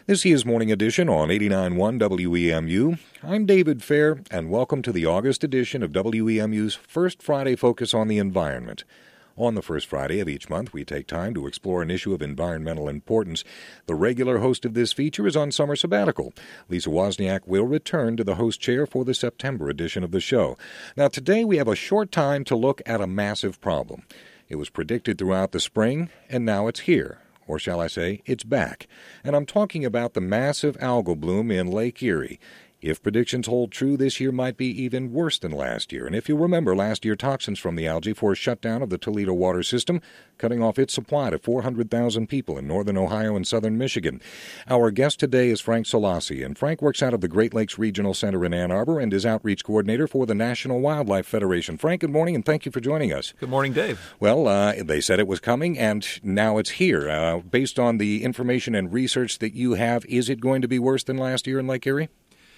This is Morning Edition on 89.1 WEMU. I'm David Fair, and welcome to the August edition of WEMU's First Friday Focus on the Environment. On the first Friday of each month, we take time to explore an issue of environmental importance. The regular host of this feature is on summer sabbatical. Lisa Wozniak will return to the host chair for the September edition of the show. Now, today we have a short time to look at a massive problem. It was predicted throughout the spring, and now it's here. Or shall I say, it's back. And I'm talking about the massive algal bloom in Lake Erie. If predictions hold true, this year might be even worse than last year. And if you remember, last year toxins from the algae forced shutdown of the Toledo water system, cutting off its supply to 400,000 people in northern Ohio and southern Michigan. Our guest today is Frank Solasi, and Frank works out of the Great Lakes Regional Center in Ann Arbor and is outreach coordinator for the National Wildlife Federation. Frank, good morning, and thank you for joining us. Good morning, Dave. Well, they said it was coming, and now it's here. Based on the information and research that you have, is it going to be worse than last year in Lake Erie?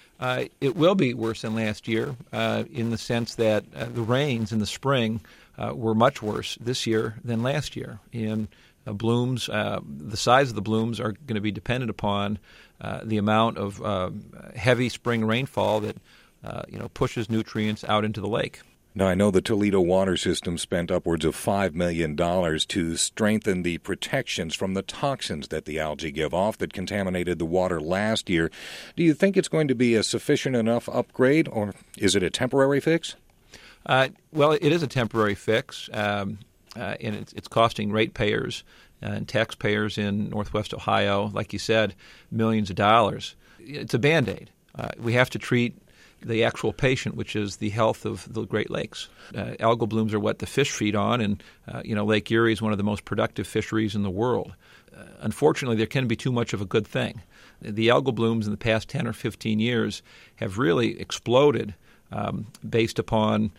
It will be worse than last year in the sense that the rains in the spring were much worse this year than last year. And blooms, the size of the blooms are going to be dependent upon the amount of heavy spring rainfall that pushes nutrients out into the lake. Now, I know the Toledo water system spent upwards of $5 million to strengthen the protections from the toxins that the algae give off that contaminated the water last year. Do you think it's going to be a sufficient enough upgrade, or is it a temporary fix? Well, it is a temporary fix, and it's costing ratepayers and taxpayers in Northwest Ohio, like you said, millions of dollars. It's a Band-Aid. We have to treat the actual patient, which is the health of the Great Lakes. Algal blooms are what the fish feed on, and Lake Erie is one of the most productive fisheries in the world. Unfortunately, there can be too much of a good thing. The algal blooms in the past 10 or 15 years have really exploded based upon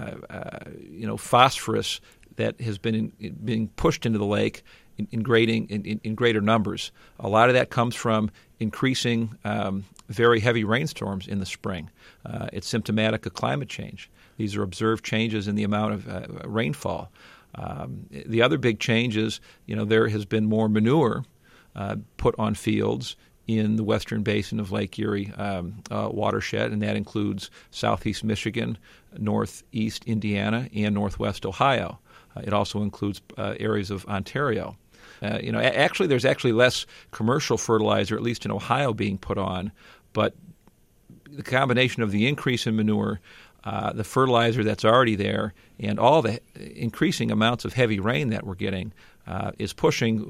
phosphorus that has been being pushed into the lake in greater numbers. A lot of that comes from increasing very heavy rainstorms in the spring. It's symptomatic of climate change. These are observed changes in the amount of rainfall. The other big change is, there has been more manure put on fields in the western basin of Lake Erie watershed, and that includes southeast Michigan, northeast Indiana, and northwest Ohio. It also includes areas of Ontario. There's actually less commercial fertilizer, at least in Ohio, being put on, but the combination of the increase in manure, the fertilizer that's already there, and all the increasing amounts of heavy rain that we're getting is pushing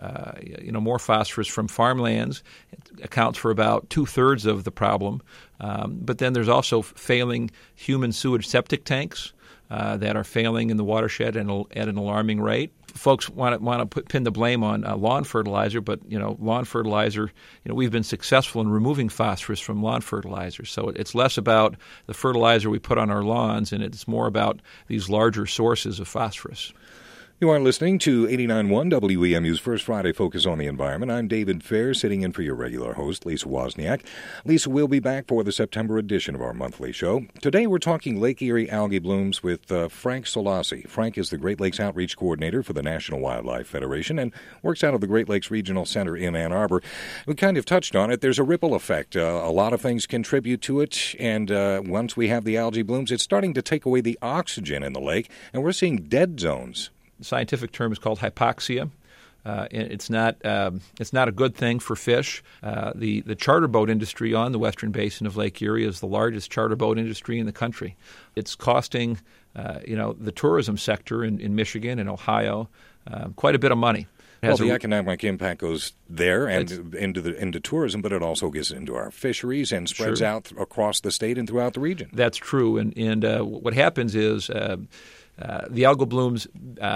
more phosphorus from farmlands. It accounts for about 2/3 of the problem. But then there's also failing human sewage septic tanks that are failing in the watershed at an alarming rate. Folks want to pin the blame on lawn fertilizer, but lawn fertilizer, we've been successful in removing phosphorus from lawn fertilizer. So it's less about the fertilizer we put on our lawns, and it's more about these larger sources of phosphorus. You are listening to 89.1 WEMU's First Friday Focus on the Environment. I'm David Fair, sitting in for your regular host, Lisa Wozniak. Lisa will be back for the September edition of our monthly show. Today we're talking Lake Erie algae blooms with Frank Solasi. Frank is the Great Lakes Outreach Coordinator for the National Wildlife Federation and works out of the Great Lakes Regional Center in Ann Arbor. We kind of touched on it. There's a ripple effect. A lot of things contribute to it, and once we have the algae blooms, it's starting to take away the oxygen in the lake, and we're seeing dead zones. The scientific term is called hypoxia. It's not a good thing for fish. The charter boat industry on the western basin of Lake Erie is the largest charter boat industry in the country. It's costing the tourism sector in Michigan and Ohio quite a bit of money. Well, the economic impact goes there and into tourism, but it also gets into our fisheries and spreads out across the state and throughout the region. That's true. And what happens is the algal blooms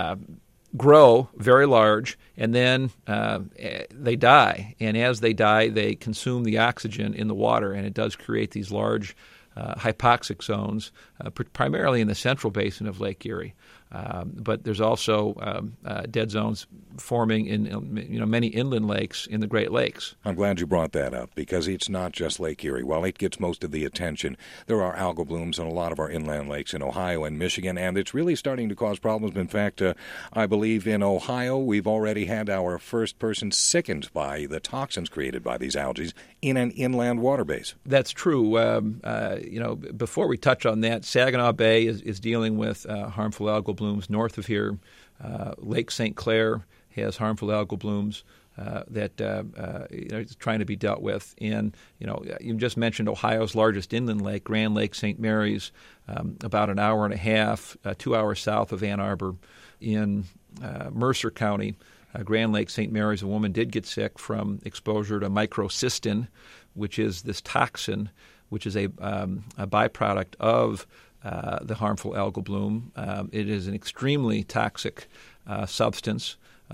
grow very large, and then they die. And as they die, they consume the oxygen in the water, and it does create these large hypoxic zones, primarily in the central basin of Lake Erie. But there's also dead zones forming in many inland lakes in the Great Lakes. I'm glad you brought that up because it's not just Lake Erie. While it gets most of the attention, there are algal blooms in a lot of our inland lakes in Ohio and Michigan, and it's really starting to cause problems. In fact, I believe in Ohio we've already had our first person sickened by the toxins created by these algae in an inland water base. That's true. Before we touch on that, Saginaw Bay is dealing with harmful algal blooms north of here. Lake St. Clair has harmful algal blooms that is trying to be dealt with. And, you just mentioned Ohio's largest inland lake, Grand Lake St. Mary's, about an hour and a half, 2 hours south of Ann Arbor. In Mercer County, Grand Lake St. Mary's, a woman did get sick from exposure to microcystin, which is this toxin, which is a byproduct of the harmful algal bloom. It is an extremely toxic substance.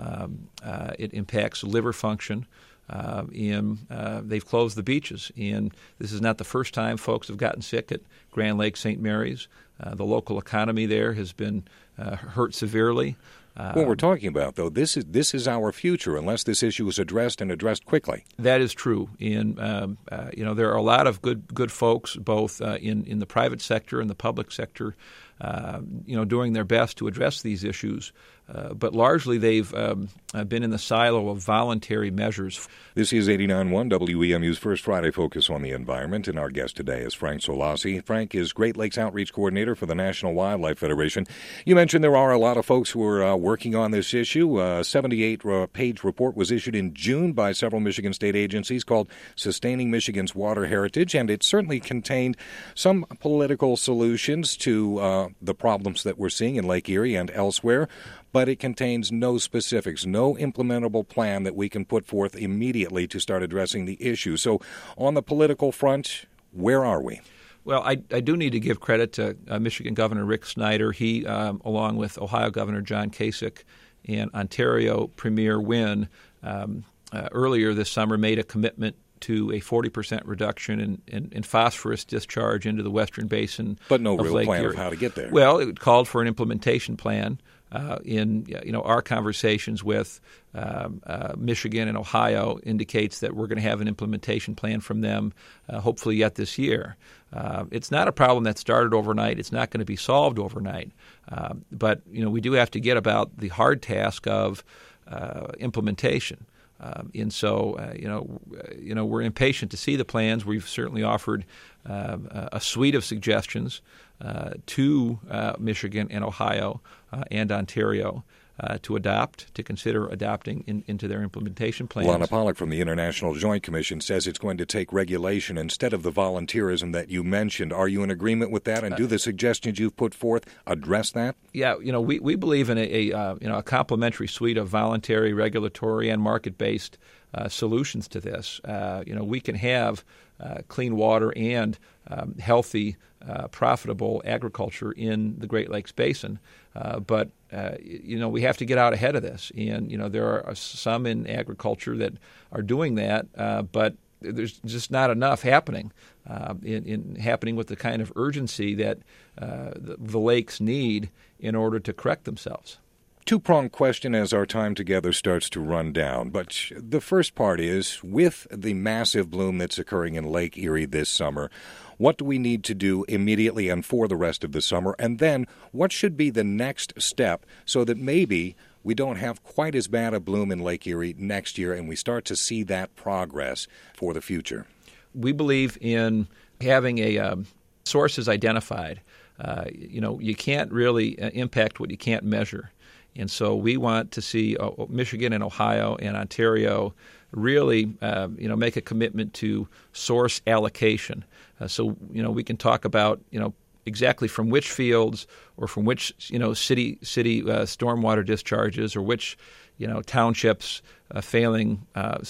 It impacts liver function. They've closed the beaches. And this is not the first time folks have gotten sick at Grand Lake St. Mary's. The local economy there has been hurt severely. What we're talking about, though, this is our future unless this issue is addressed and addressed quickly. That is true. And, there are a lot of good folks, both in the private sector and the public sector, doing their best to address these issues. But largely they've been in the silo of voluntary measures. This is 89.1 WEMU's First Friday Focus on the Environment, and our guest today is Frank Solassi. Frank is Great Lakes Outreach Coordinator for the National Wildlife Federation. You mentioned there are a lot of folks who are working on this issue. A 78-page report was issued in June by several Michigan state agencies called Sustaining Michigan's Water Heritage, and it certainly contained some political solutions to the problems that we're seeing in Lake Erie and elsewhere. But it contains no specifics, no implementable plan that we can put forth immediately to start addressing the issue. So on the political front, where are we? Well, I do need to give credit to Michigan Governor Rick Snyder. He, along with Ohio Governor John Kasich and Ontario Premier Wynne, earlier this summer made a commitment to a 40% reduction in phosphorus discharge into the western basin. But no of real Lake plan Erie. of how to get there. Well, it called for an implementation plan. In our conversations with Michigan and Ohio indicates that we're going to have an implementation plan from them hopefully yet this year. It's not a problem that started overnight. It's not going to be solved overnight. But we do have to get about the hard task of implementation. And so, we're impatient to see the plans. We've certainly offered a suite of suggestions to Michigan and Ohio and Ontario to consider adopting into their implementation plans. Lana Pollock from the International Joint Commission says it's going to take regulation instead of the volunteerism that you mentioned. Are you in agreement with that? And do the suggestions you've put forth address that? Yeah, we believe in a complementary suite of voluntary, regulatory, and market-based solutions to this. We can have clean water and healthy, profitable agriculture in the Great Lakes Basin. But we have to get out ahead of this. And, there are some in agriculture that are doing that, but there's just not enough happening with the kind of urgency that the lakes need in order to correct themselves. Two-pronged question as our time together starts to run down. But the first part is, with the massive bloom that's occurring in Lake Erie this summer, what do we need to do immediately and for the rest of the summer? And then what should be the next step so that maybe we don't have quite as bad a bloom in Lake Erie next year and we start to see that progress for the future? We believe in having sources identified. You can't really impact what you can't measure. And so we want to see Michigan and Ohio and Ontario really, make a commitment to source allocation. So we can talk about, exactly from which fields or from which, city stormwater discharges or which, townships failing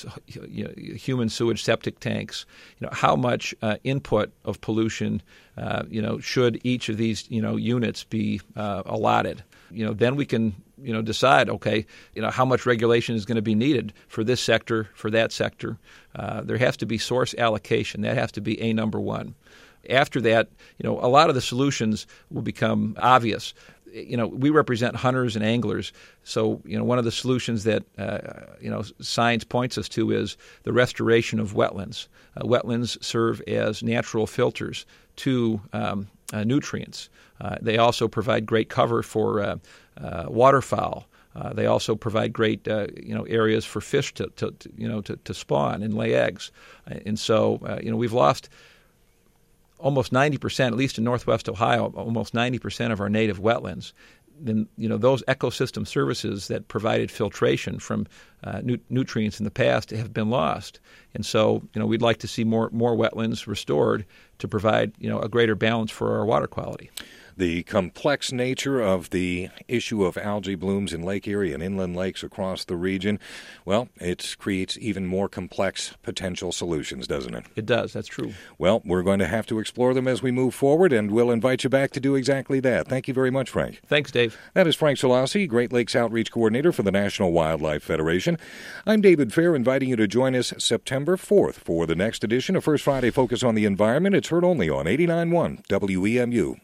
human sewage septic tanks. How much input of pollution, should each of these, units be allotted. Then we can decide, okay, how much regulation is going to be needed for this sector, for that sector. There has to be source allocation. That has to be number one. After that, a lot of the solutions will become obvious. we represent hunters and anglers. So, one of the solutions that, science points us to is the restoration of wetlands. Wetlands serve as natural filters to nutrients. They also provide great cover for waterfowl. They also provide great, areas for fish to spawn and lay eggs. And so, we've lost almost 90%, at least in Northwest Ohio, almost 90% of our native wetlands. Then, those ecosystem services that provided filtration from nutrients in the past have been lost. And so, we'd like to see more wetlands restored to provide, a greater balance for our water quality. The complex nature of the issue of algae blooms in Lake Erie and inland lakes across the region, well, it creates even more complex potential solutions, doesn't it? It does. That's true. Well, we're going to have to explore them as we move forward, and we'll invite you back to do exactly that. Thank you very much, Frank. Thanks, Dave. That is Frank Selassie, Great Lakes Outreach Coordinator for the National Wildlife Federation. I'm David Fair, inviting you to join us September 4th for the next edition of First Friday Focus on the Environment. It's heard only on 89.1 WEMU.